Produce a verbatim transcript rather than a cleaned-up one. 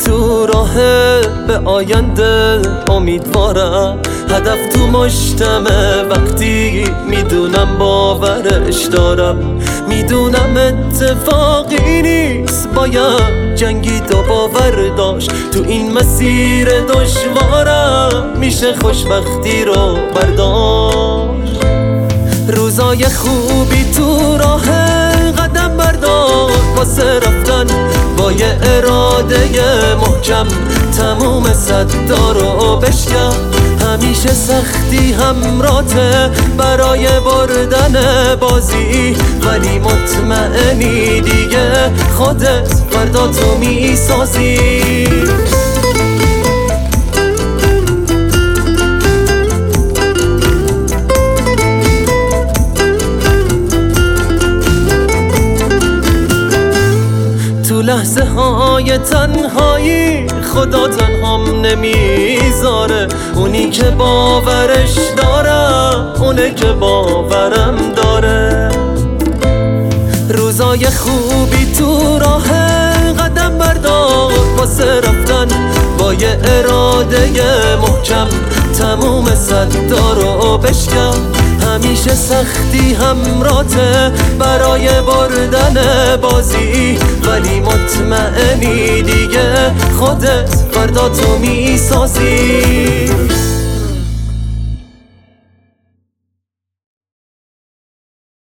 تو راه به آینده امیدوارم، هدف تو مشتمه وقتی میدونم باورش دارم. میدونم اتفاقی نیست، باید جنگید و باور داشت. تو این مسیر دشوارم میشه خوشبختی رو برداشت. روزای خوبی تو راه قدم بردار، واسه رفتن با یه اراده محکم تموم صدا رو بشکن. همیشه سختی همراته برای بردن بازی، ولی مطمئنی دیگه خودت فردا تو میسازی. تو لحظه های تنهایی خدا تنهام نمیذاره، اونی که باورش دارم اونه که باورم داره. روزای خوبی تو راه قدم بردار، واسه رفتن با یه اراده محکم تموم صدا رو بشکن. همیشه سختی همراته برای بردن بازی، ولی مطمئنی دیگه خودت فردا تو میسازی.